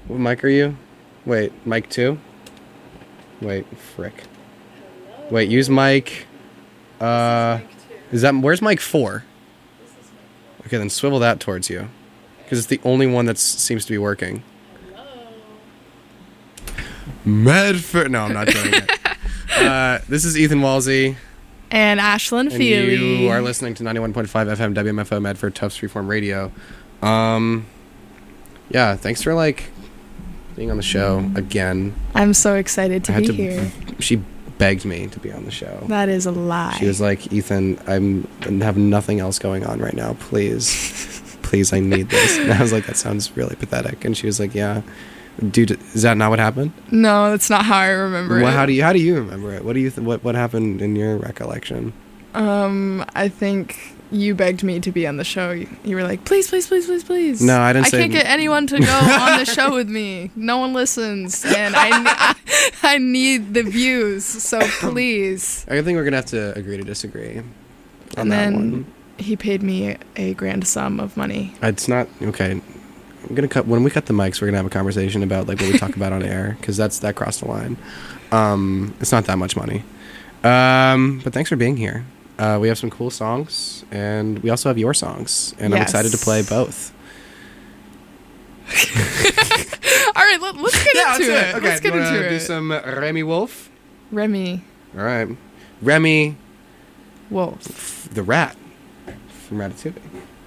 What mic are you? Wait, mic 2? Wait, frick. Hello. Wait, use mic. Is that where's mic 4? This is mic 4. Okay, then swivel that towards you, because it's the only one that seems to be working. Hello. Medford. No, I'm not doing it. This is Ethan Walsey. And Ashlyn Feely. You are listening to 91.5 FM WMFO Medford Tufts Freeform Radio. Yeah, thanks for being on the show again. I'm so excited to be here. She begged me to be on the show. That is a lie. She was like, Ethan, I have nothing else going on right now. Please, I need this. And I was like, that sounds really pathetic. And she was like, yeah. Dude, is that not what happened? No, that's not how I remember it. How do you remember it? What do you what happened in your recollection? I think you begged me to be on the show. You were like, please. No, I didn't say. I can't get anyone to go on the show with me. No one listens, and I need the views. So please. I think we're gonna have to agree to disagree on and that then one. He paid me a grand sum of money. It's not okay. I'm gonna cut when we cut the mics. We're gonna have a conversation about what we talk about on air, because that crossed the line. It's not that much money. But thanks for being here. We have some cool songs, and we also have your songs, and yes. I'm excited to play both. All right, let's get into it. Okay, let's get into it. Do some Remy Wolf. Remy. All right, Remy Wolf. the rat from Ratatouille.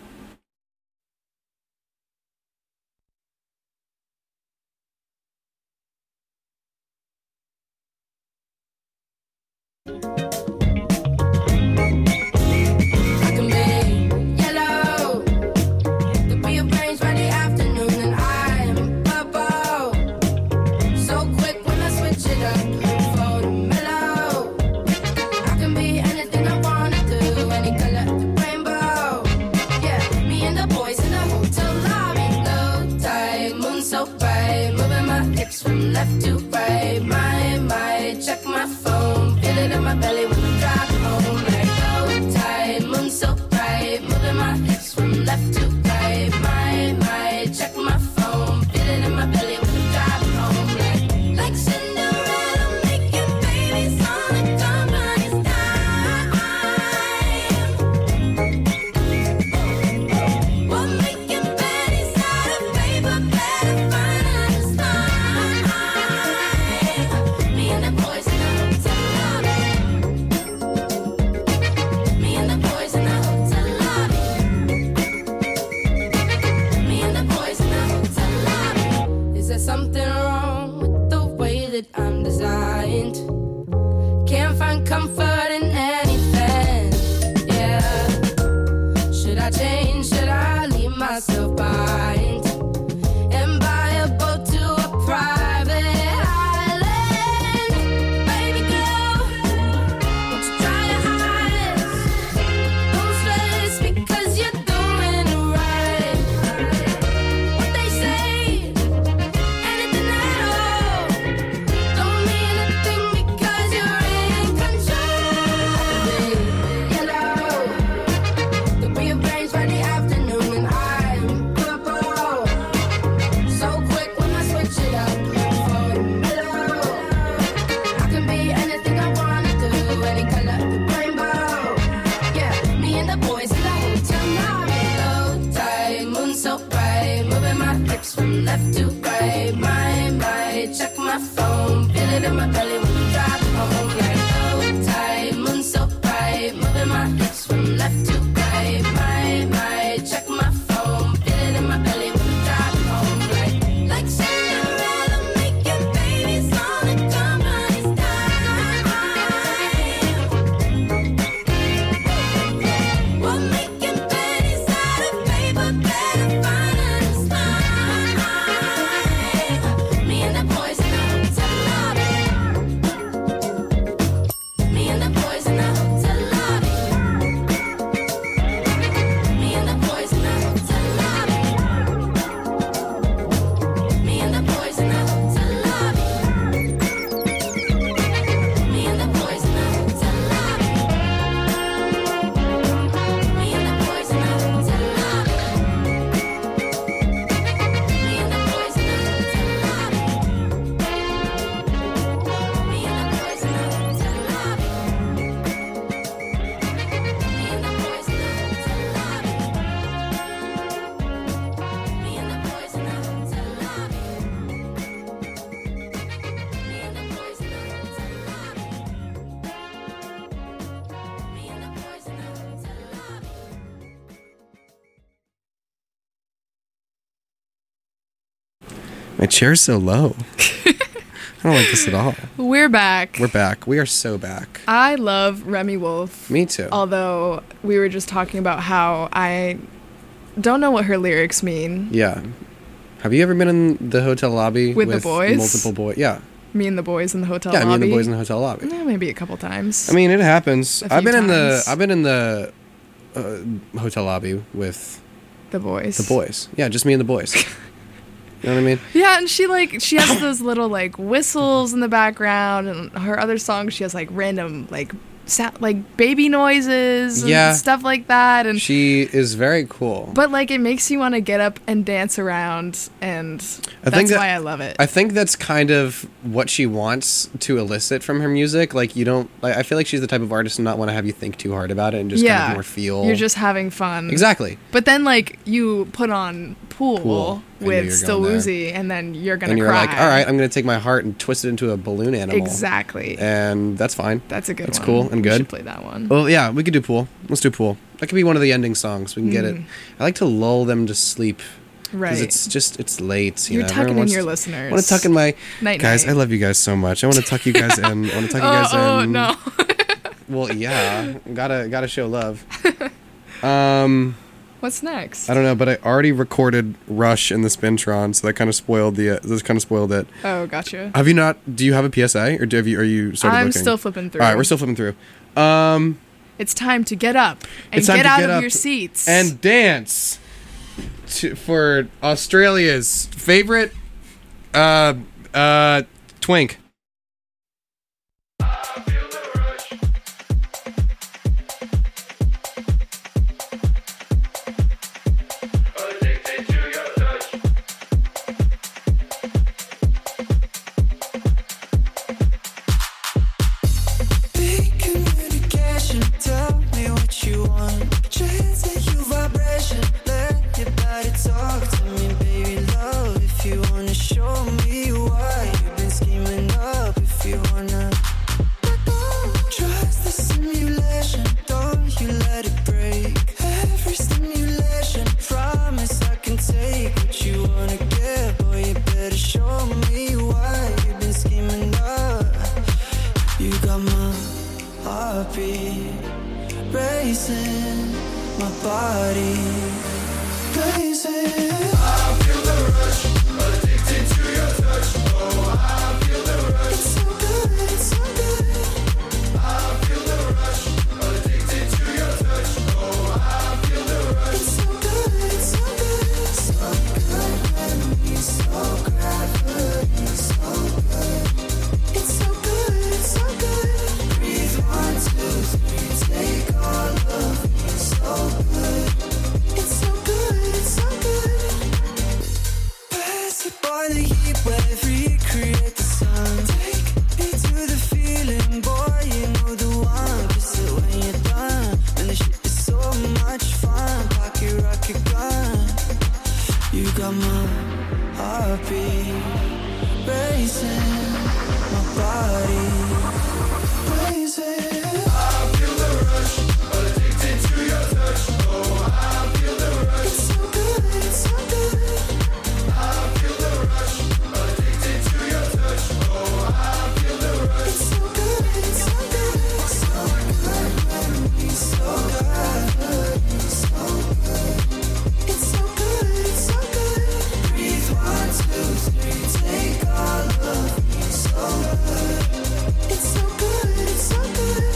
From left to right, my, check my phone, feel it in my belly when I'm driving home, like low tide, moon so bright, moving my hips from left to right, my, check my phone, feel it in my belly when I'm driving home, like Cinderella making babies on a company's dime. We're making pennies out of paper, better find a style. Me and the boys in the hotel lobby. Me and the boys in the hotel lobby. Me and the boys in the hotel lobby. Is there something wrong with the way that I'm designed? Can't find comfort in anything. Yeah. Should I change? Should I leave myself behind? And buy a boat to a private island? Baby girl, won't you dry your eyes? Don't stress because you're doing it right. What they say, anything at all, don't mean a thing because you're in control. Yellow, the rearrange Friday afternoon and I'm purple. So quick when I switch it up for mellow. I can be anything I wanna do, any color of the rainbow. Yeah, me and the boys in the hotel lobby. Low tide, moon so bright, moving my hips from left to right. My, check my phone, feel it in my belly when I'm driving home. Like low tide, moon so bright, moving my hips from left to right. My, check my phone, feel it in my belly when I'm driving home. Like Cinderella making babies on a company's dime. We're making pennies out of paper, better find a style. Me and the boys in the hotel lobby. My chair's so low. I don't like this at all. We're back. We're back. We are so back. I love Remy Wolf. Me too. Although we were just talking about how I don't know what her lyrics mean. Yeah. Have you ever been in the hotel lobby With the boys? Multiple boys. Yeah. Me and the boys in the hotel Yeah, lobby. me and the boys in the hotel lobby. Maybe a couple times. I mean, it happens. A few I've been times. in the hotel lobby with the boys. the boys. Yeah, just me and the boys. You know what I mean? Yeah, and she has those little like whistles in the background, and her other songs she has like random like sound, like baby noises and Yeah. stuff like that, and She is very cool. but like it makes you want to get up and dance around, and I that's think that- why I love it. I think that's kind of what she wants to elicit from her music. Like, you don't... Like, I feel like she's the type of artist to not want to have you think too hard about it and just kind of more feel... You're just having fun. Exactly. But then like you put on Pool I knew you with were Still going there. Woozy, and then you're gonna And you're cry. like, all right, I'm going to take my heart and twist it into a balloon animal. Exactly. And that's fine. That's a good That's one. cool and We good. should play that one. Well, yeah, we could do Pool. Let's do Pool. That could be one of the ending songs. We can get it. I like to lull them to sleep. Right. Because it's late. You're know, tucking everyone in wants your to- listeners. I want to tuck in my... Night, Guys, night. I love you guys so much. I want to tuck you guys in. I want to tuck you guys in. Oh no. Well, yeah. Gotta show love. What's next? I don't know, but I already recorded Rush in the Spintron, so that kind of spoiled it. Oh, gotcha. Have you not? Do you have a PSA, or are you started I'm looking? still flipping through. All right, we're still flipping through. It's time to get up and It's time get to out get of up your seats. and dance for Australia's favorite twink. Big communication, tell me what you want. Translate your vibration, let your body talk to me, baby love. If you wanna show me why you've been scheming up, if you wanna trust the simulation, don't you let it break. Every stimulation, promise I can take what you wanna get, boy. You better show me why you've been scheming up. You got my heartbeat racing, my body blazing. I feel the rush, addicted to your touch. Oh, I feel the rush. It's so good, it's so good. I feel the rush, addicted to your touch. Oh, I feel the rush. It's so good, it's so good. So good, gravity, so gravity, so good. It's so good, it's so good. Breathe 1, 2, 3, take all of me. So good. It's so good, it's so good. Pass it by the heat wave, recreate the sun. Take me to the feeling, boy, you know the one. Kiss it when you're done. And the shit is so much fun. Pocket rocket gun. You got my heartbeat racing, my body blazing. I feel the rush, addicted to your touch. Oh, I feel the rush. It's so good, it's so good. I feel the rush, addicted to your touch. Oh, I feel the rush. It's so good, it's so good. So good, memory, so good, so good. It's so good, it's so good. Breathe 1, 2, 3, take all of me. So good. It's so good, it's so good.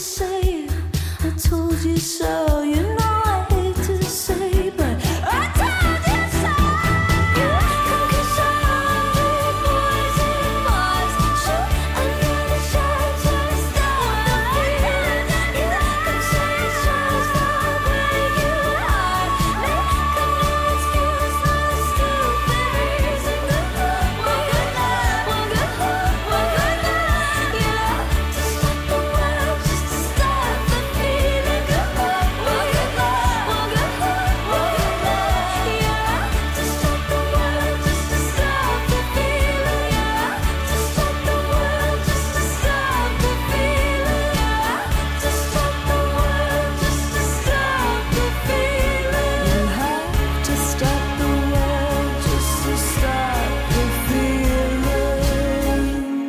say, I told you so. You know I hate to say, but I told you so. Come kiss our boys and bars. Shoot another shot to start the feeling. Come say it's just for break your heart. Make up no excuse for the stupid reason. One good night, one good night, one good night. Yeah, to stop the world, just to stop the feeling. One good night, one good night, one good night. Yeah, to stop the world, just to stop the feeling. Yeah, to stop the world, just to stop the feeling. Yeah, to stop the world, just to stop the feeling. You have to stop the world just to stop the feeling.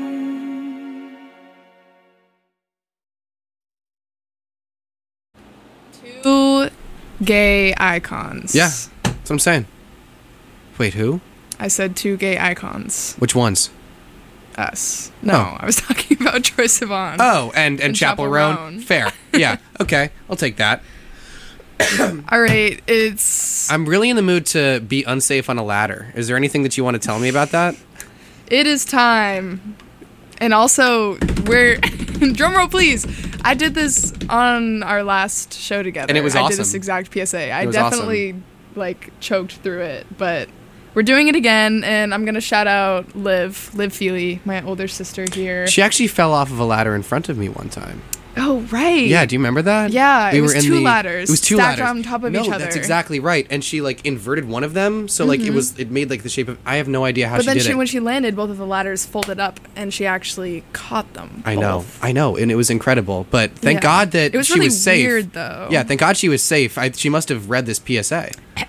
Two gay icons. Yeah, that's what I'm saying. Wait, who? I said two gay icons. Which ones? Us. No, Oh. I was talking about Troye Sivan. Oh, and And Chapel Chappell Roan. Roan. Fair. Yeah. Okay, I'll take that. All right, it's I'm really in the mood to be unsafe on a ladder. Is there anything that you want to tell me about that? it is time. And also, we're drum roll please. I did this on our last show together. And it was I did this awesome. exact PSA. I It was definitely like choked through it, but we're doing it again, and I'm gonna shout out Liv Feely, my older sister here. She actually fell off of a ladder in front of me one time. Oh right. Yeah, do you remember that? Yeah, it was in two ladders It was two stacked ladders on top of no, each other. That's exactly right. And she like inverted one of them, so like it made like the shape of. I have no idea how But she then did it. when she landed, both of the ladders folded up, and she actually caught them. I know, both. and it was incredible. But thank Yeah. God that It was she really was safe. weird, though. Yeah, thank God she was safe. She must have read this PSA.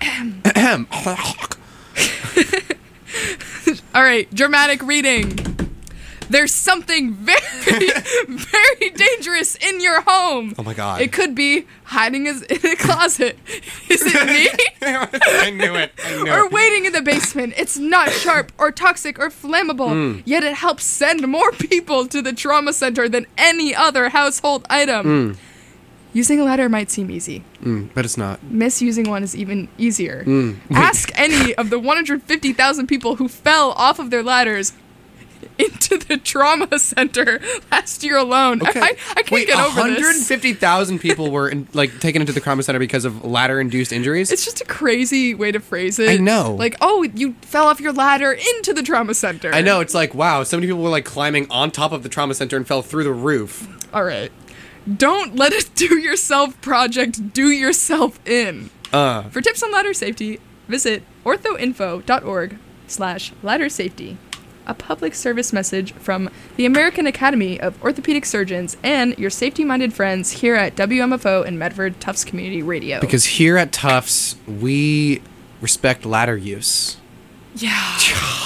All right, dramatic reading. There's something very, very dangerous in your home. Oh my God. It could be hiding in a closet. Is it me? I knew it. Or waiting in the basement. It's not sharp or toxic or flammable, yet it helps send more people to the trauma center than any other household item. Using a ladder might seem easy. But it's not. Misusing one is even easier. Ask any of the 150,000 people who fell off of their ladders into the trauma center last year alone. Okay. I can't get over this. 150,000 people were taken into the trauma center because of ladder-induced injuries. It's just a crazy way to phrase it. I know. Like, oh, you fell off your ladder into the trauma center. I know. It's like, wow, so many people were like climbing on top of the trauma center and fell through the roof. All right. Don't let a do-yourself project do yourself in. For tips on ladder safety, visit orthoinfo.org/ladder safety. A public service message from the American Academy of Orthopedic Surgeons and your safety-minded friends here at WMFO and Medford Tufts Community Radio. Because here at Tufts, we respect ladder use. Yeah.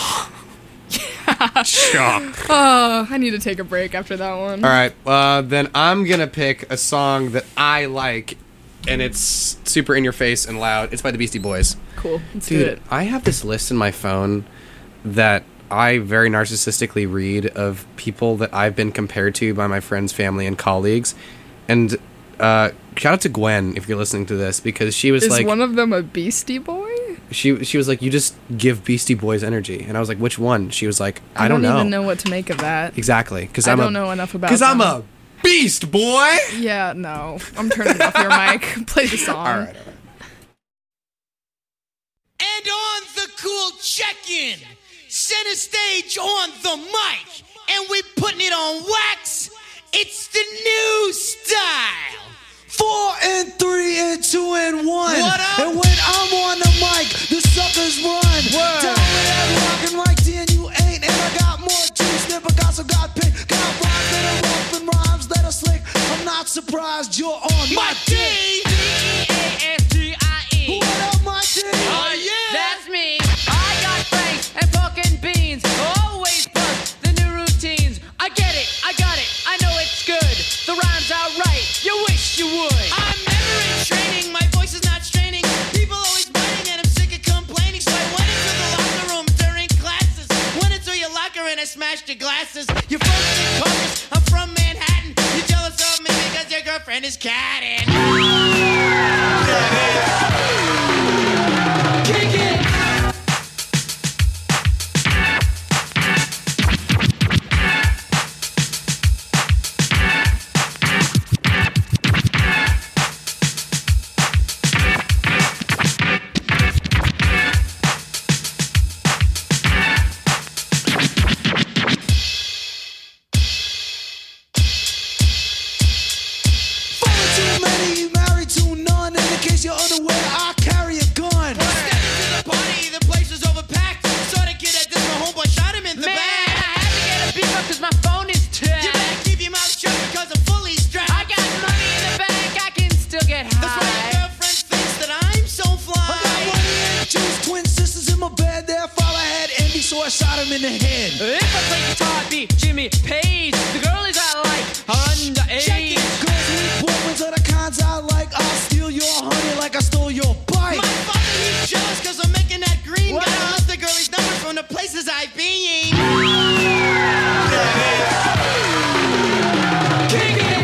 Shock. Oh, I need to take a break after that one. All right, then I'm gonna pick a song that I like, and it's super in your face and loud. It's by the Beastie Boys. Cool. Let's do Dude, it. I have this list in my phone that I very narcissistically read of people that I've been compared to by my friends, family, and colleagues. And shout out to Gwen if you're listening to this, because she was Is like, one of them a Beastie Boy? she was like, you just give Beastie Boys energy, and I was like, which one? She was like, I don't know. even know what to make of that. Exactly, because I I'm don't know enough about because I'm them. a beast boy. Yeah, no. I'm turning off your mic. Play the song. All right. And on the cool check-in, center stage on the mic, and we putting it on wax. It's the new style. 4 and 3 and 2 and 1. What up? And when I'm on the mic, the suckers run. Word. Down with that rockin' like Dan, you ain't. And I got more juice than Picasso got pink. Got rhymes that are rough and rhymes that are slick. I'm not surprised you're on my dick. D-E-A-S-T-I-E. What up, my D? Oh, yeah. That's me. I got franks and fucking beans. Always bust the new routines. I get it, I got it, I know it's good. The rhymes are right, you wish you would. I'm never in training, my voice is not straining. People always biting and I'm sick of complaining. So I went into the locker room during classes. Went into your locker and I smashed your glasses. You're from Secaucus, I'm from Manhattan. You're jealous of me because you're friend is catting. Kick it. Too many, married to none. In case you're unaware, I carry a gun. Stepped into the party, the place was overpacked. Saw the kid at this, my homeboy shot him in the Man, I back. had to get a beef up because my phone is tapped. You better keep your mouth shut because I'm fully strapped. I got money in the bank, I can still get That's why your high. girlfriend thinks that I'm so I got fly. money and juice, twin sisters in my bed. Their father had envy, so I shot him in the head. If I play guitar, I'd be Jimmy Page. The girlies I like are underage. Girls with boyfriends are the kinds I like. I'll steal your honey like I stole your bike. My father, he's jealous cause I'm making that green. What? Gotta love the girlie's numbers from the places I've been. Kick it.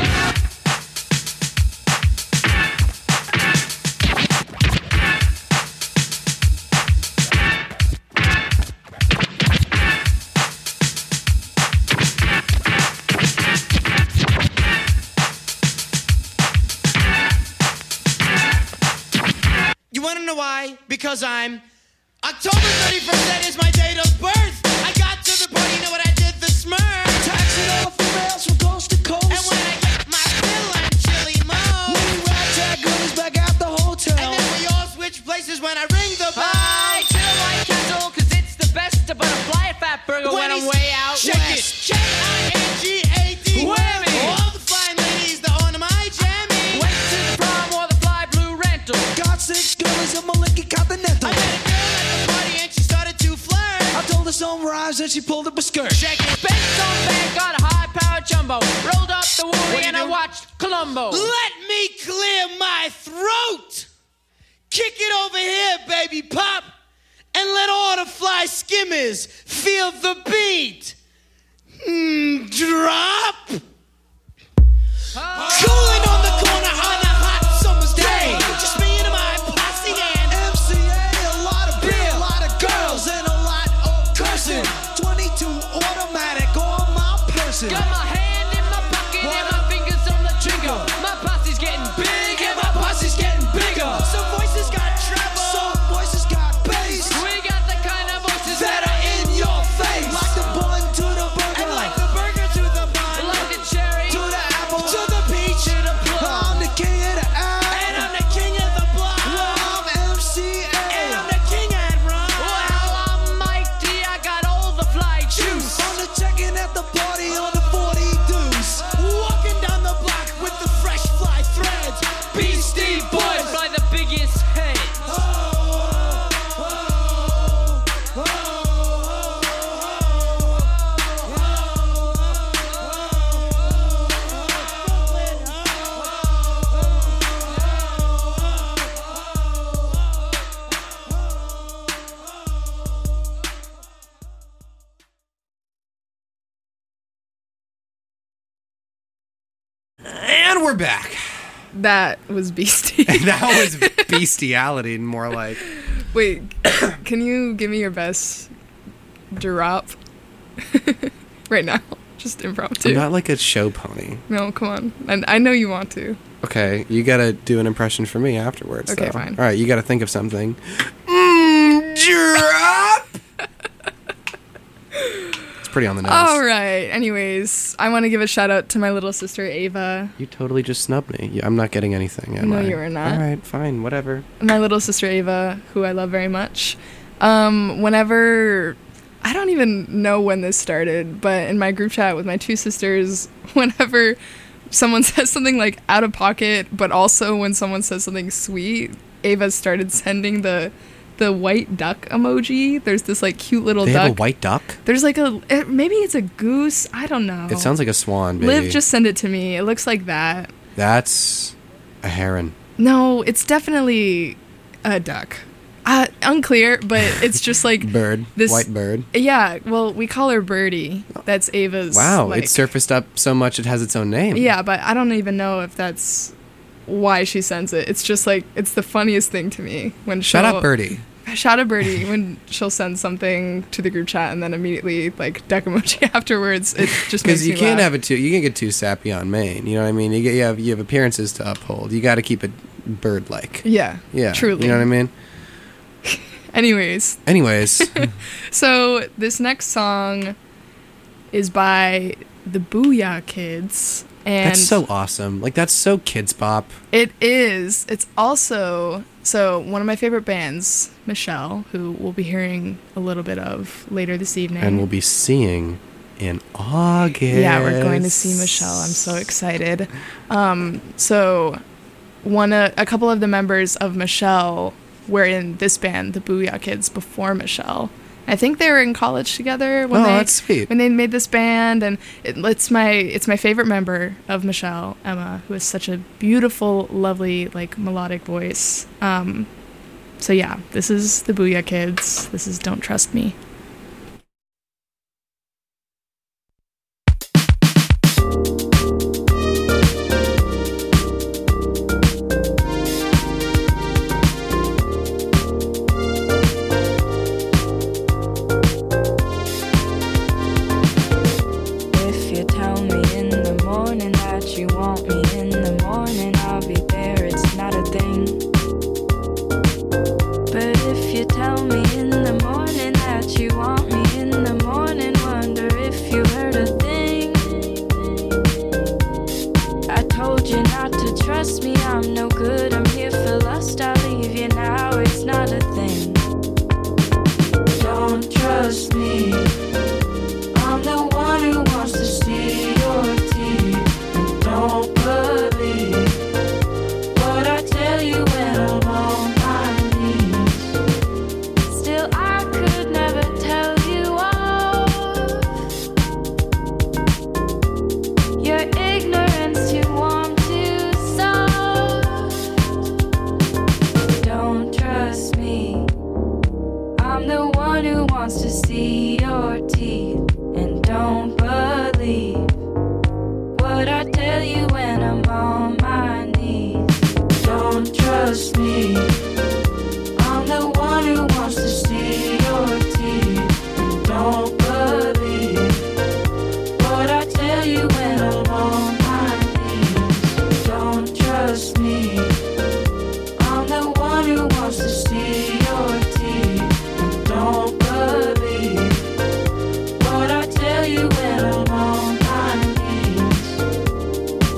You wanna know why? Because I'm October 31st, that is my date of birth. I got to the party, you know what I did? The smurf. Taxing all females from coast to coast. And when I get my fill, I'm chilly mo. We ragtag girlies back at the hotel. And then we all switch places when I ring the bell. Bye to the White Castle, cause it's the best. But a fly a fat burger when I'm he's- way out Check west. it. K-I-N-G-A-D. Whammy. All the fine ladies that on my jammy. Went to the prom or the fly blue rental. Got 6 girlies in my Lincoln Continental. I met a girl at the party and she started to flirt. I told her some rhymes and she pulled up a skirt. Check it. Benz on back, got a high-powered jumbo. Rolled up the What Woolly do you and I do? watched Columbo. Let me clear my throat. Kick it over here, baby pop. And let all the fly skimmers feel the beat. Drop. Cooling on the corner on a hot summer's day. Just me and my posse and MCA, a lot of beer, a lot of girls, and a lot of cursing. 22 automatic on my person. Got my hand in my pocket and my fingers on the trigger. My posse's getting big and my posse's getting bigger. some voices got treble. Some voices got bass We got the kind of voices that are in your face. Like the bun to the burger, And like the burger to the bun, like the cherry to the apple, to the peach, to the plum. I'm the king of the and air. I'm the king of the block. I'm MCA. And I'm the king at rum. Well, I'm Mike D, I got all the fly juice. I'm the checking at the party on the 40 deuce. Walking down the block with the fresh fly threads. Beastie Boys fly the biggest head. And we're back. That was beastie. That was bestiality, more like. Wait, can you give me your best drop right now? Just impromptu. I'm not like a show pony. No, come on. And I know you want to. Okay, you gotta do an impression for me afterwards. Okay, though. fine. All right, you gotta think of something. Drop. It's pretty on the nose. All right. Anyways, I want to give a shout out to my little sister Ava. You totally just snubbed me. I'm not getting anything. Am No, I? you were not. All right, fine, whatever. My little sister Ava, who I love very much. Whenever, I don't even know when this started, but in my group chat with my 2 sisters, whenever someone says something like out of pocket, but also when someone says something sweet, Ava started sending the white duck emoji. There's this like cute little They duck. have a white duck? There's like maybe it's a goose. I don't know. It sounds like a swan, baby. Liv just sent it to me. It looks like that. That's a heron. No, it's definitely a duck. Unclear, but it's just like Bird. this White bird. Yeah, well, we call her Birdie. That's Ava's. Wow, like, it surfaced up so much it has its own name. Yeah, but I don't even know if that's why she sends it. It's just like it's the funniest thing to me when Shout out Birdie. Shout out Birdie when she'll send something to the group chat and then immediately like deck emoji afterwards. It just makes Because me you can't laugh. you can't get too sappy on Maine. You know what I mean? You have appearances to uphold. You got to keep it bird-like. Yeah, Yeah, truly. You know what I mean? Anyways, so this next song is by the Booyah Kids, and that's so awesome. Like that's so kids bop. it is. It's also one of my favorite bands, Michelle, who we'll be hearing a little bit of later this evening. And we'll be seeing in August. Yeah, we're going to see Michelle. I'm so excited. So a couple of the members of Michelle were in this band, the Booyah Kids, before Michelle. I think they were in college together when that's sweet. when they made this band, and it's my favorite member of Michelle, Emma, who has such a beautiful, lovely, like melodic voice. So yeah, this is the Booyah Kids. This is Don't Trust Me. If you tell me in the morning that you want me in the morning, I'll be there, it's not a thing. But if you tell me in the morning that you want me in the morning, wonder if you heard a thing. I told you not to trust me, I'm no good, I'm here for lust, I'll leave you now, it's not a thing. Don't trust me, I'm the one who wants to see your teeth. And don't believe what I tell you when I'm on my knees. Still, I could never tell you off. Your ignorance too warm, too soft. Don't trust me, I'm the one who wants to see your teeth. And don't believe what I tell you when I'm on my knees. Don't trust me, I'm the one who wants to see your teeth. And don't believe what I tell you when I'm on my knees. Don't trust me, I'm the one who wants to see your teeth. And don't believe what I tell you when I'm on my knees.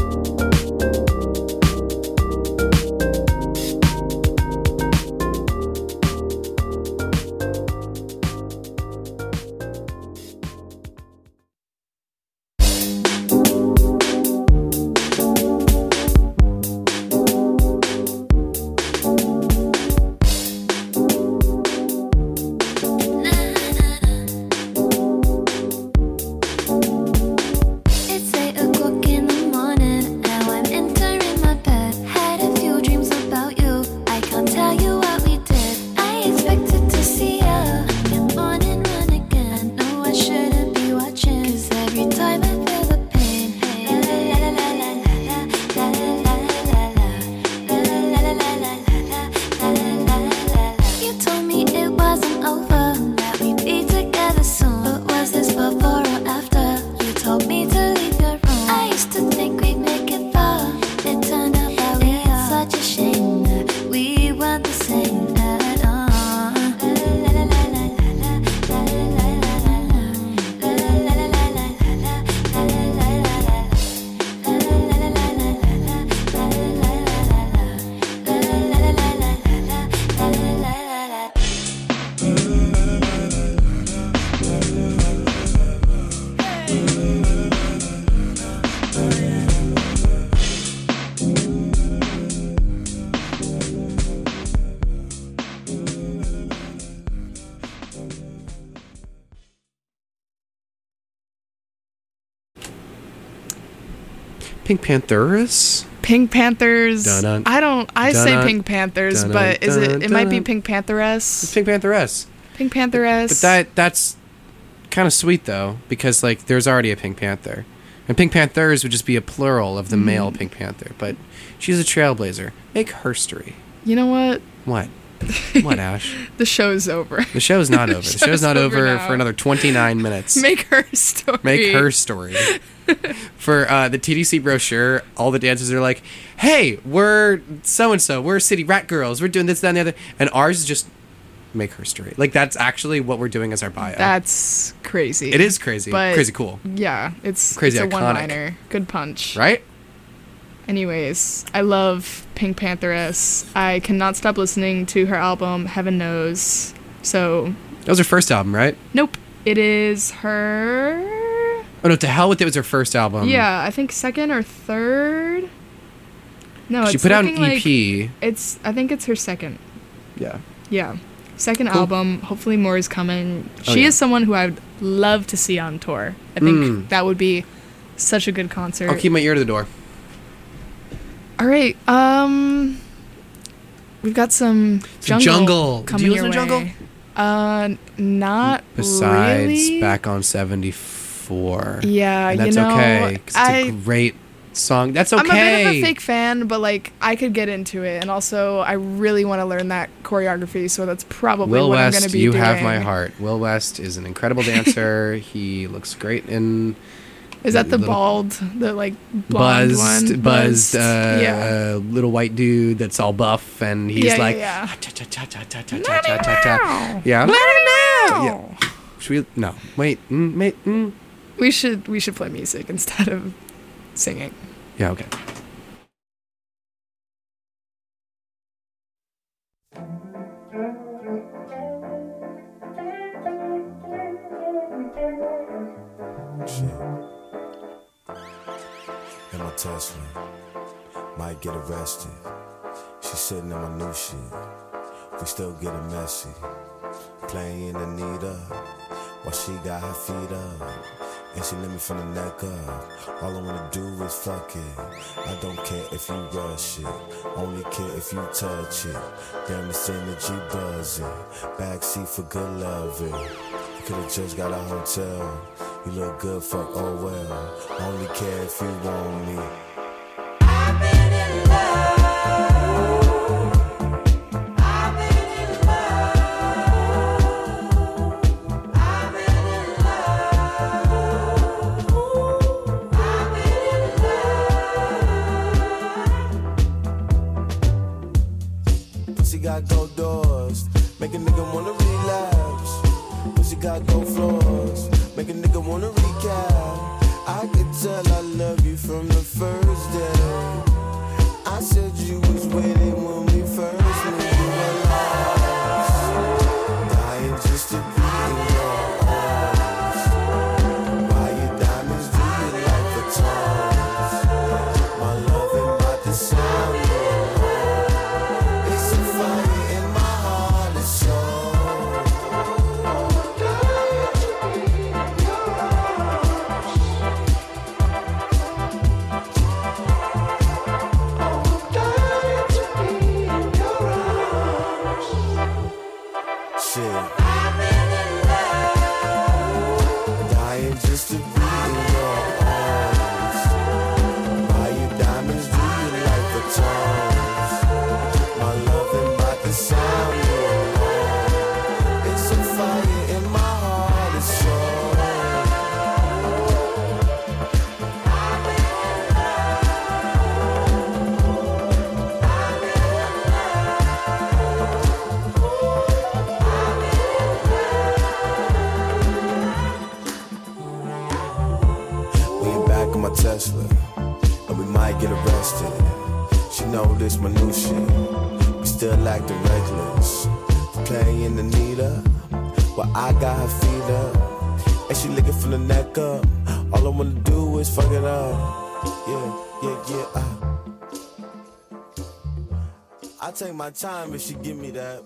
It's 8 o'clock in the morning. Now I'm entering my bed. Had a few dreams about you. I can't tell you what we did. I expected to see you in the morning run again. I know I shouldn't be watching, 'cause every time I feel the pain. La la la la la la la la la la la la la la. You told me it wasn't over, that we'd be together soon. But was this before or after? You told me to leave your room. I used to think we'd make it far. It turned out that we are. Such a shame that we weren't the same at all. La la la la la la la la la la la la la la Pink Panthers. Pink Panthers. Dun-dun. I say Dun-dun. Pink Panthers, Dun-dun. but it might be Dun-dun. Pink Pantheress. It's Pink Pantheress. Pink Pantheress. But that's kind of sweet though, because like there's already a Pink Panther, and Pink Panthers would just be a plural of the male Pink Panther. But she's a trailblazer. Make her story. You know what? What? What, Ash? The show's over. The show's not over. The show's not over now. for another 29 minutes. Make her story. Make her story. For the TDC brochure, all the dancers are like, "Hey, we're so and so. We're City Rat Girls. We're doing this, that, and the other." And ours is just make her story. Like that's actually what we're doing as our bio. That's crazy. It is crazy. But Crazy cool. Yeah, it's Crazy it's a iconic. one-liner. Good punch. Right? Anyways, I love Pink Pantheress. I cannot stop listening to her album Heaven Knows. So, That was her first album, right? nope. It is her. Oh no, to hell with it was her first album. Yeah, I think second or third. No, She it's put out an looking EP. like I think it's her second. Yeah. Yeah. Second Cool. album. Hopefully more is coming. Oh, She yeah. is someone who I would love to see on tour. I think that would be such a good concert. I'll keep my ear to the door. All right. We've got some Jungle. coming Do you your listen to way. Not Besides really. Back on 74. Yeah, And that's you know, okay. 'Cause it's a great song. That's okay. I'm a bit of a fake fan, but like I could get into it, and also I really want to learn that choreography. So that's probably Will what I'm West, going to be you doing. have my heart. Will West is an incredible dancer. He looks great in Is that the little bald, the like blonde one? buzzed yeah. little white dude that's all buff, and he's Yeah, yeah, like, yeah. "Cha-cha-cha-cha-cha-cha-cha-cha." Yeah. Let it know. Yeah. Should we? No. Wait. Wait. We should play music instead of singing. Yeah. Okay. In my Tesla, might get arrested. She sitting in my new shit. We still getting messy. Playing Anita while she got her feet up. And she let me from the neck up. All I wanna do is fuck it. I don't care if you rush it. Only care if you touch it. Damn, this energy buzzing. Backseat for good loving. You could've just got a hotel. You look good, fuck, oh well. Only care if you want me. Pussy got gold doors, make a nigga wanna relapse. Pussy got gold floors, make a nigga wanna recap. I could tell I love you from the first day. I said you was waiting when we first knew you were lost. Dying just to be in your arms. Why your diamonds do you like the tongues? My love ain't about to sound your heart. It's a fire in my heart, it's so. Shit. Dying just to be in your arms. Why you diamonds do you like the tongues? My love ain't about to sound your heart. It's a fire in my heart, it's so. We ain't back in my Tesla, and we might get arrested. She know this my new shit. We still acting reckless. Playing Anita, while I got her feet up, and she licking from the neck up. All I wanna do is fuck it up. Yeah. I take my time if she give me that.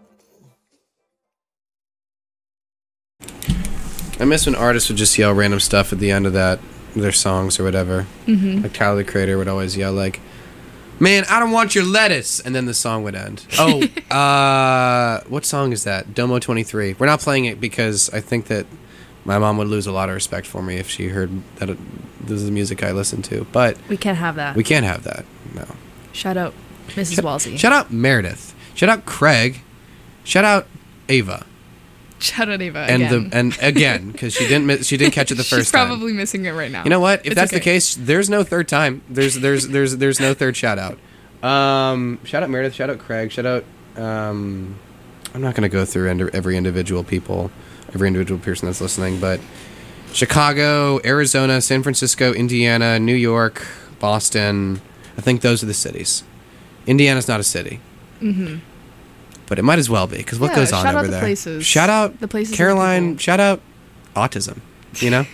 I miss when artists would just yell random stuff at the end of their songs or whatever. Mm-hmm. Like Tyler the Creator would always yell like, Man, I don't want your lettuce. And then the song would end. Oh, what song is that? Domo 23. We're not playing it because I think that my mom would lose a lot of respect for me if she heard that this is the music I listen to. But We can't have that. we can't have that. No. Shout out Mrs. Walsey. Shout out Meredith. Shout out Craig. Shout out Ava. Shout out Ava And again. again, because she didn't catch it the first She's time. probably missing it right now. You know what? If It's that's the okay. case, there's no third time. There's no third shout out. Shout out Meredith. Shout out Craig. Shout out. I'm not gonna go through every individual person that's listening, but Chicago, Arizona, San Francisco, Indiana, New York, Boston. I think those are the cities. Indiana's not a city. Mm-hmm. But it might as well be, because what Yeah, goes on shout out over the there? places. Shout out The places and Caroline. people. Shout out autism. You know.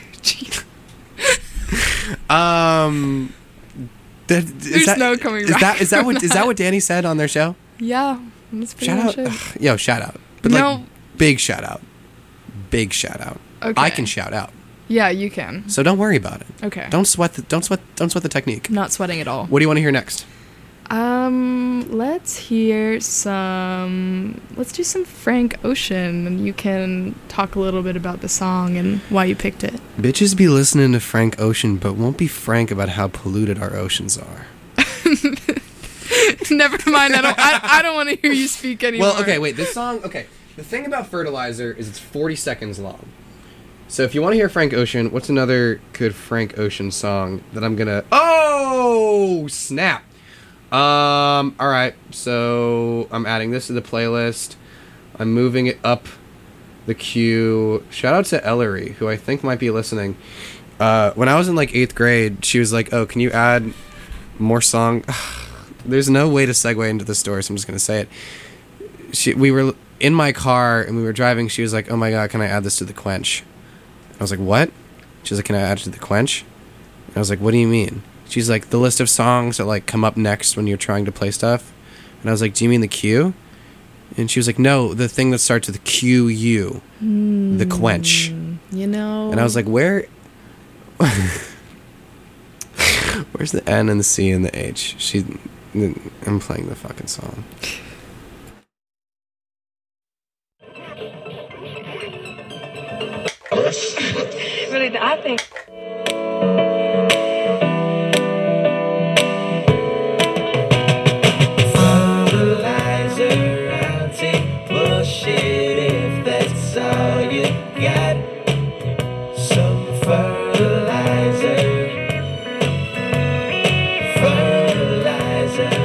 There's no coming back Is that from that. what Danny said on their show? Yeah, that's pretty Shout much out, it. yo, shout out. But No. like big shout out. Okay. I can shout out, Yeah, you can. so don't worry about it. Okay. Don't sweat the technique. I'm not sweating at all. What do you want to hear next? Let's hear some. Let's do some Frank Ocean, and you can talk a little bit about the song and why you picked it. Bitches be listening to Frank Ocean, but won't be frank about how polluted our oceans are. Never mind. I don't want to hear you speak anymore. Well, okay, wait. This song. Okay, the thing about Fertilizer is it's 40 seconds long. So if you want to hear Frank Ocean, what's another good Frank Ocean song that I'm gonna? Oh, snap! All right. So I'm adding this to the playlist. I'm moving it up the queue. Shout out to Ellery, who I think might be listening. When I was in like 8th grade, she was like, "Oh, can you add more song?" There's no way to segue into the story, so I'm just gonna say it. We were in my car and we were driving. She was like, "Oh my god, can I add this to the Quench?" I was like, "What?" She's like, "Can I add it to the Quench?" And I was like, "What do you mean?" She's like, "The list of songs that like come up next when you're trying to play stuff." And I was like, "Do you mean the queue?" And she was like, "No, the thing that starts with QU, the Quench." You know. And I was like, "Where? Where's the N and the C and the H?" I'm playing the fucking song. Really, I think. Fertilizer, I'll take bullshit if that's all you got. Some fertilizer. Fertilizer.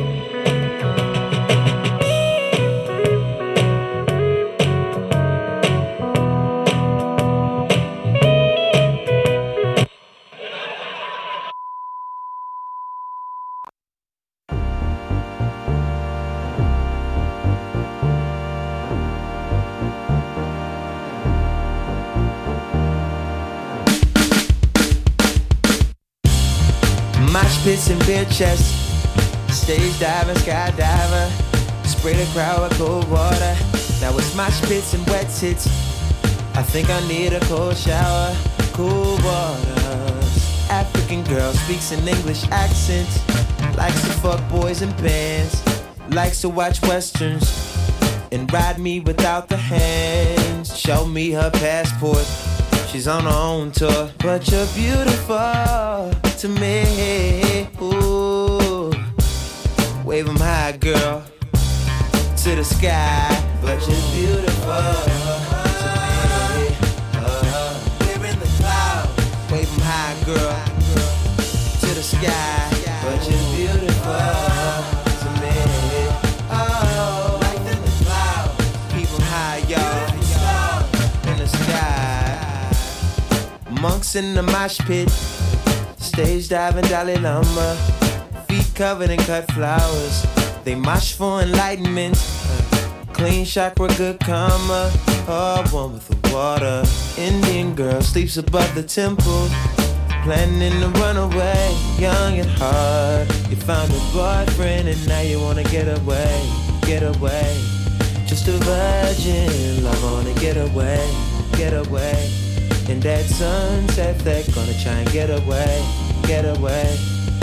Mosh pits and beer chests, stage diving, skydiver, spray the crowd with cold water. Now it's mosh pits and wet tits. I think I need a cold shower, cool water. African girl speaks an English accent, likes to fuck boys in bands, likes to watch westerns and ride me without the hands. Show me her passport. She's on her own tour, but you're beautiful to me. Ooh, wave 'em high, girl, to the sky. But you're beautiful to me. We're in the clouds. Wave 'em high, girl, to the sky. But you're beautiful to me. Oh, life in the clouds. Keep 'em high, y'all. In the sky. Monks in the mosh pit, stage diving Dalai Lama, feet covered in cut flowers. They mosh for enlightenment, clean chakra, good karma. Oh, one with the water. Indian girl sleeps above the temple, planning to run away, young at heart. You found a boyfriend and now you wanna get away, get away. Just a virgin, love wanna get away, get away. In that sunset, they're gonna try and get away, get away.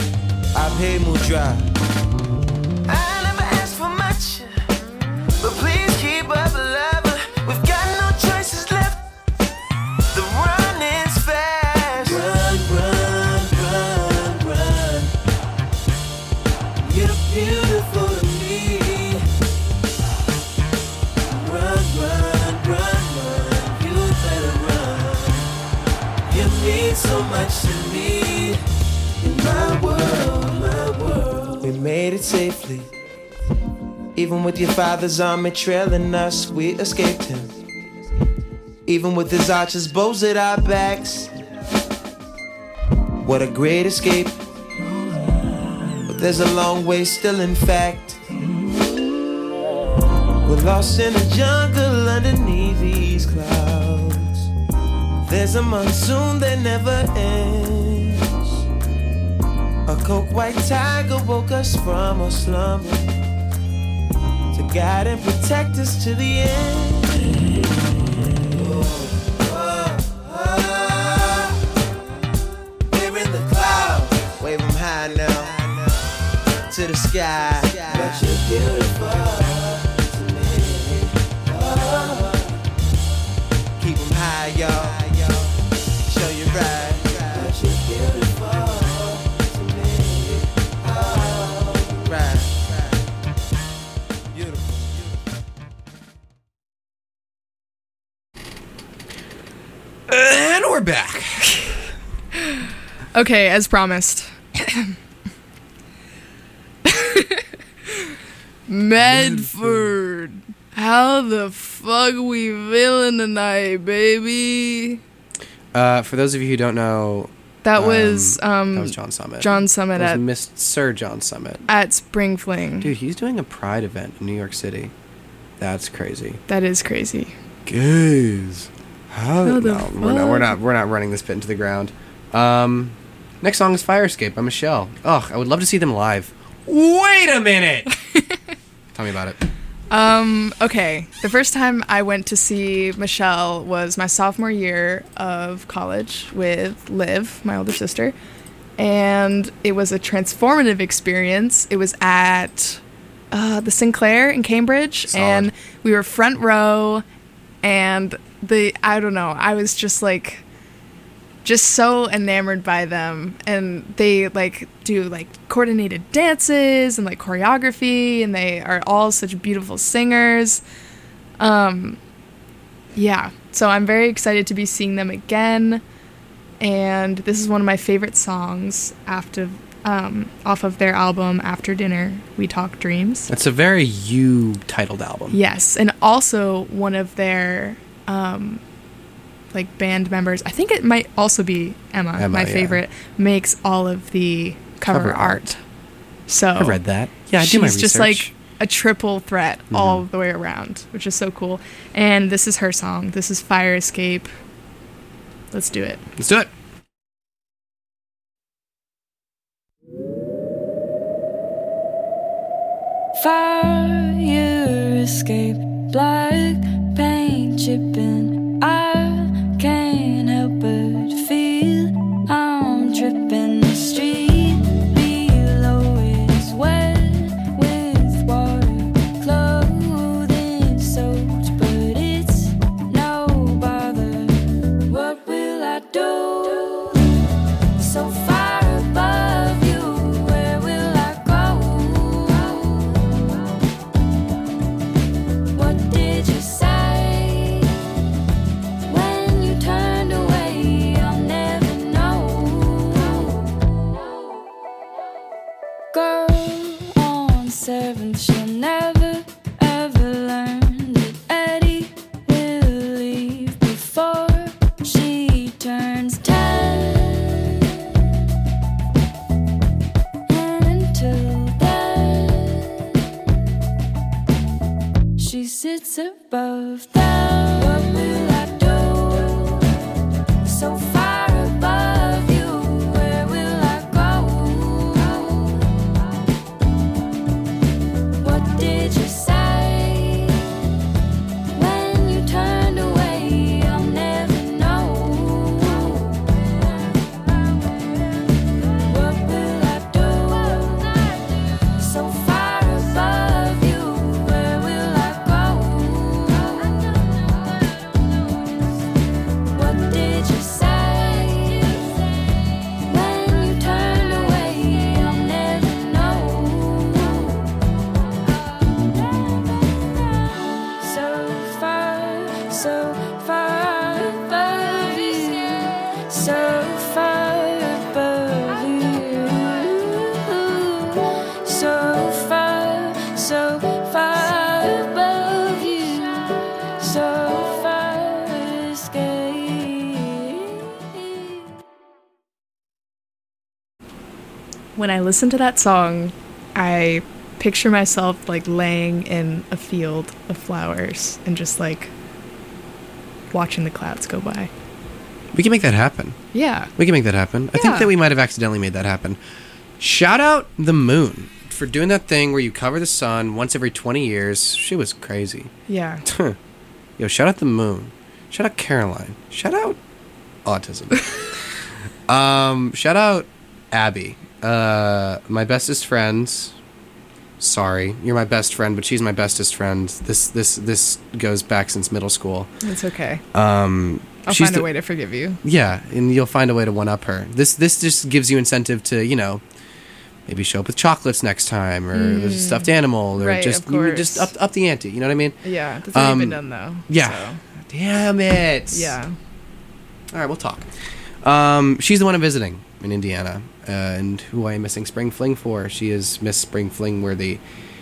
I pay Mudra. I never asked for much, but please keep up, lover. We've got no choices left. The run is fast. Run, run, run, run. You're beautiful to me. Run, run, run, run. You better run. You mean so much to me. In my world, my world. We made it safely. Even with your father's army trailing us, we escaped him. Even with his archers, bows at our backs. What a great escape. But there's a long way still, in fact. We're lost in a jungle underneath these clouds. There's a monsoon that never ends. A coke white tiger woke us from our slumber to guide and protect us to the end. We're in the clouds, wave 'em high now to the sky. But you're beautiful to me. Keep 'em high, y'all. Show you right. But you're beautiful to me. Right. Beautiful. And we're back. Okay, as promised. Medford. How the fuck we feeling tonight, baby? For those of you who don't know, That was that was John Summit. John Summit That at was Sir John Summit. at Spring Fling. Dude, he's doing a Pride event in New York City. That's crazy. That is crazy. Guys, how? How the No, we're not running this bit into the ground. Next song is Firescape by Michelle. Ugh, I would love to see them live. Wait a minute. Tell me about it. Okay. The first time I went to see Michelle was my sophomore year of college with Liv, my older sister. And it was a transformative experience. It was at the Sinclair in Cambridge. Solid. And we were front row. And I don't know, I was just like, just so enamored by them. And they like do like coordinated dances and like choreography, and they are all such beautiful singers. Yeah, so I'm very excited to be seeing them again. And this is one of my favorite songs off of their album After Dinner We Talk Dreams. It's a very you titled album. Yes, and also one of their like band members, I think it might also be Emma my yeah. favorite, makes all of the cover art. So I read that. Yeah, I do my she's research. just like a triple threat all the way around, which is so cool. And this is her song. This is Fire Escape. Let's do it. Let's do it. Fire escape, black paint chipping. I can't help but feel I'm tripping. The street below is wet with water, clothing soaked, but it's no bother. What will I do? So far above you, where will I go? What did you say when you turned away? I'll never know. Girl on 7th, she'll never ever learn that Eddie will leave before she turns 10. And until then, she sits above them. What will I do? So far above you, where will I go? What did you say when you turned away? I'll never know. What will I do? when I listen to that song, I picture myself like laying in a field of flowers and just like watching the clouds go by. We can make that happen. Yeah. We can make that happen. I think Yeah. that we might have accidentally made that happen. Shout out the moon for doing that thing where you cover the sun once every 20 years. She was crazy. Yeah. Yo, shout out the moon. Shout out Caroline. Shout out autism. Shout out Abby. My bestest friends. Sorry, you're my best friend, but she's my bestest friend. This goes back since middle school. It's okay. I'll I'll find a way to forgive you. Yeah, and you'll find a way to one-up her. This just gives you incentive to, you know, maybe show up with chocolates next time, or a stuffed animal, or Right, just of course. just up the ante. You know what I mean? Yeah, that's already been done though. Yeah. so. Damn it. Yeah. All right, we'll talk. She's the one I'm visiting in Indiana, and who I am missing Spring Fling for. She is Miss Spring Fling worthy.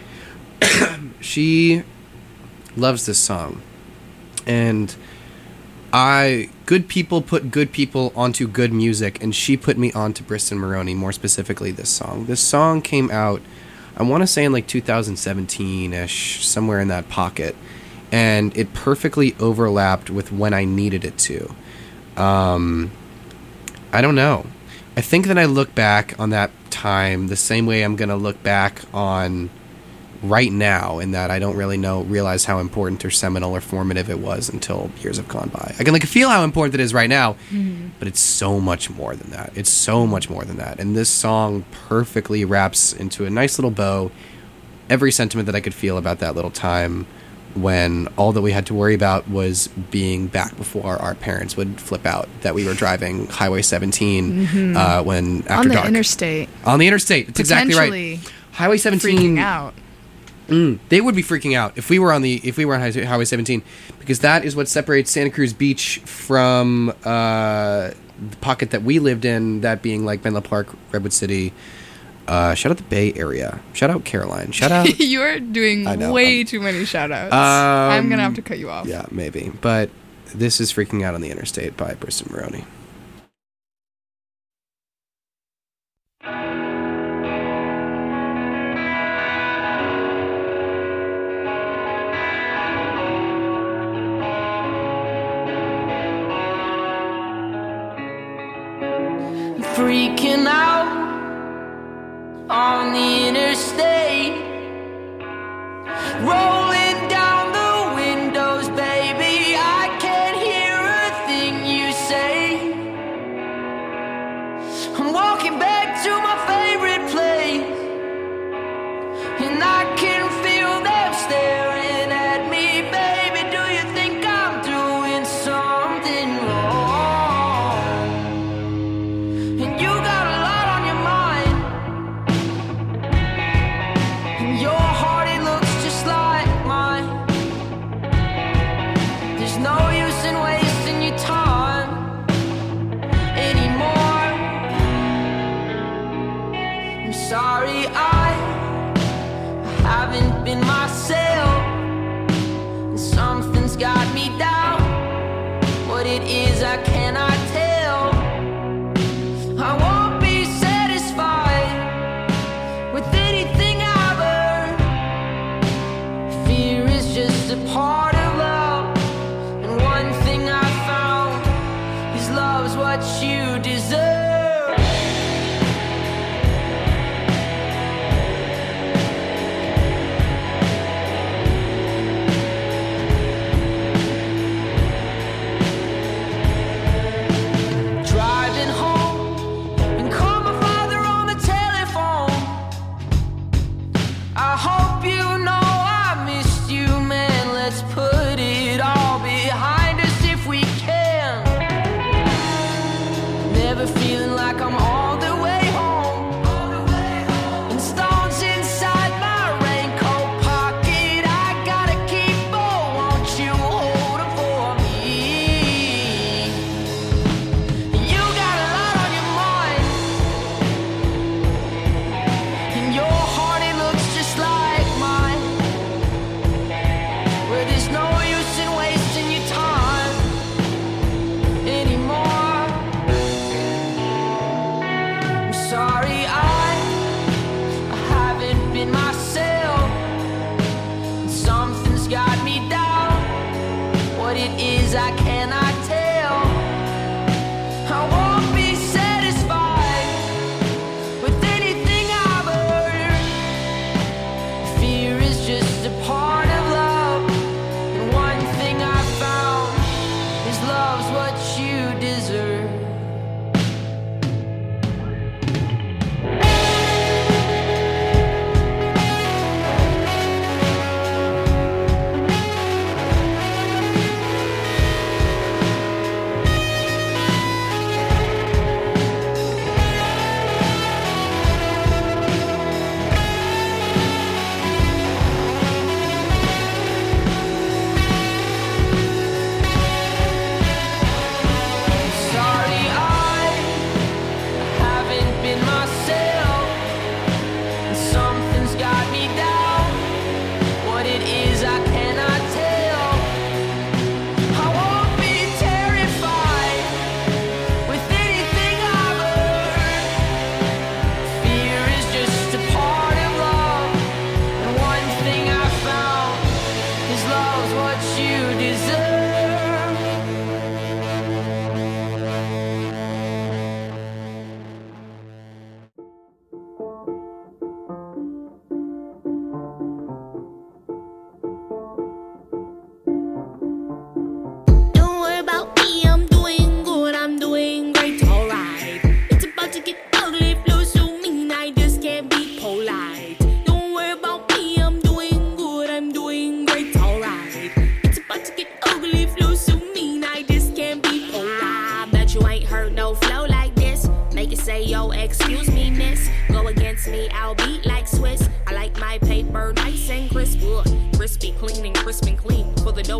She loves this song, and good people put good people onto good music, and she put me onto Briston Maroney, more specifically this song. This song came out, I want to say in like 2017-ish, somewhere in that pocket, and it perfectly overlapped with when I needed it to. I don't know. I think that I look back on that time the same way I'm going to look back on right now, in that I don't really realize how important or seminal or formative it was until years have gone by. I can feel how important it is right now, but it's so much more than that. It's so much more than that. And this song perfectly wraps into a nice little bow every sentiment that I could feel about that little time, when all that we had to worry about was being back before our parents would flip out that we were driving Highway 17 when after On the dark. interstate. On the interstate. That's exactly right. Potentially Highway 17. freaking out. They would be freaking out if we were on Highway 17, because that is what separates Santa Cruz Beach from the pocket that we lived in, that being like Menlo Park, Redwood City. Shout out the Bay Area. Shout out Caroline. Shout out. You are doing I know, way too many shout outs. I'm going to have to cut you off. Yeah, maybe. But this is Freaking Out on the Interstate by Briston Maroney. Freaking out on the interstate, rolling down the windows, baby. I can't hear a thing you say. I'm walking back to my favorite place, and I can feel them staring at me, baby. Do you think I'm doing something wrong? And you got a lot on your mind, and your heart, it looks just like mine. There's no use in wasting your time anymore. I'm sorry I haven't been myself, and something's got me down. What it is I cannot tell. I won't be satisfied with anything I've earned. Fear is just a part of love, and one thing I found is love's what you deserve.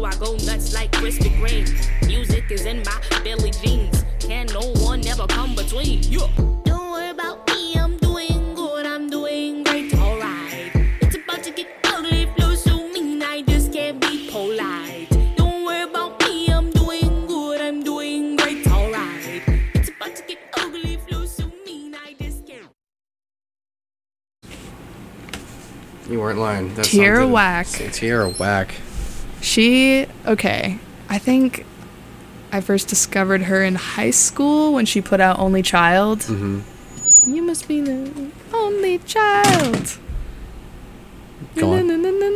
I go nuts like Krispy Kreme. Music is in my belly jeans. Can no one ever come between? Yeah. Don't worry about me, I'm doing good, I'm doing great. Alright, it's about to get ugly, flow so mean, I just can't be polite. Don't worry about me, I'm doing good, I'm doing great. Alright, it's about to get ugly, flow so mean, I just can't. You weren't lying. That Tierra song did it. Whack. Tierra Whack. Okay, I think I first discovered her in high school when she put out Only Child. Mm-hmm. You must be the only child. Go on.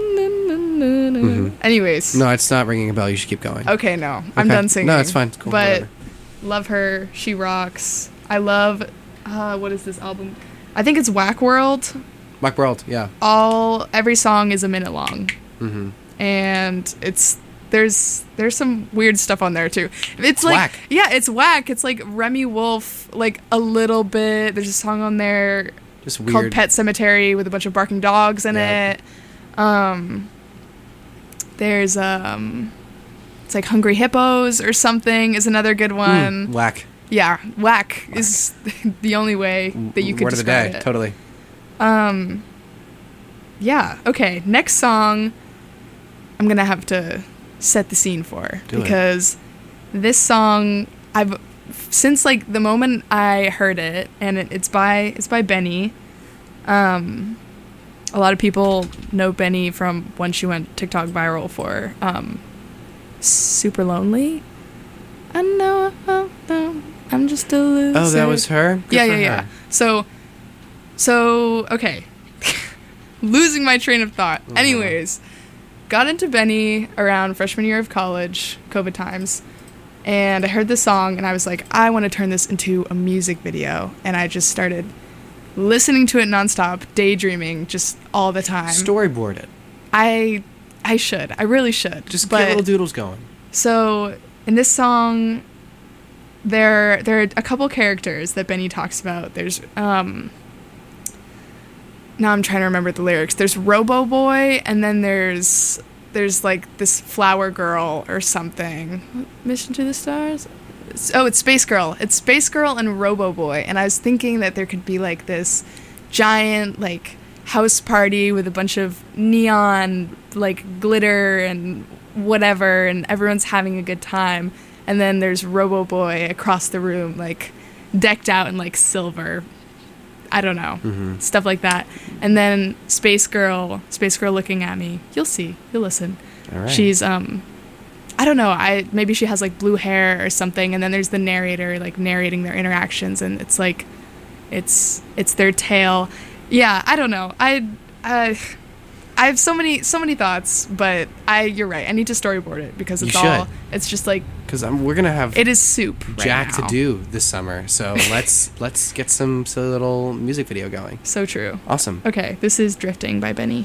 Anyways. No, it's not ringing a bell. You should keep going. Okay, no. I'm Okay. done singing. No, it's fine. It's cool. But Whatever. love her. She rocks. I love, what is this album? I think it's Whack World. Whack World, yeah. Every song is a minute long. Mm-hmm. And there's some weird stuff on there too. It's like whack. Yeah, it's whack. It's like Remy Wolf, like a little bit. There's a song on there Just called weird. Pet Cemetery with a bunch of barking dogs in Yeah. it. There's it's like Hungry Hippos or something is another good one. Whack. Yeah, whack is the only way that you could Word of the describe day. it. Totally. Yeah, okay. Next song I'm going to have to set the scene for Do it. because this song since like the moment I heard it, and it's by Benny. A lot of people know Benny from when she went TikTok viral for Super Lonely. I know I'm just a loser. Oh, that was her? Good Yeah, for yeah, her. yeah. So okay. Losing my train of thought. Mm-hmm. Anyways, got into Benny around freshman year of college, COVID times, and I heard this song and I was like, I want to turn this into a music video, and I just started listening to it nonstop, daydreaming just all the time. Storyboard it. I should. I really should. Just But- get little doodles going. So in this song, there are a couple characters that Benny talks about. There's now I'm trying to remember the lyrics. There's Robo Boy, and then there's like this flower girl or something. Mission to the Stars? It's Space Girl. It's Space Girl and Robo Boy. And I was thinking that there could be like this giant like house party with a bunch of neon like glitter and whatever, and everyone's having a good time. And then there's Robo Boy across the room, like decked out in like silver. I don't know. Stuff like that. And then Space Girl looking at me. You'll see. You'll listen. All right. She's I don't know. Maybe she has like blue hair or something, and then there's the narrator like narrating their interactions, and it's like it's their tale. Yeah, I don't know. I have so many thoughts, but you're right. I need to storyboard it because it's You all should. it's just like Because we're going to have it is soup right Jack now. to do this summer. So let's get some silly little music video going. So true. Awesome. Okay, this is Drifting by Benny.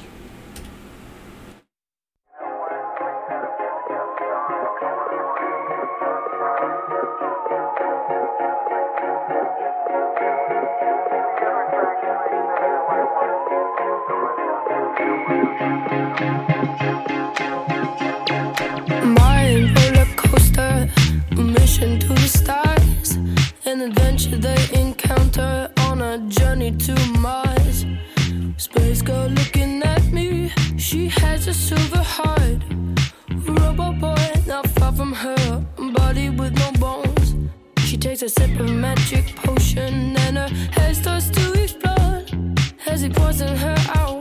Mind roller coaster, mission to the stars, an adventure they encounter on a journey to Mars. Space girl looking at me, she has a silver heart. Robo boy not far from her, body with no bones. She takes a sip of magic potion and her head starts to explode as he pours in her out.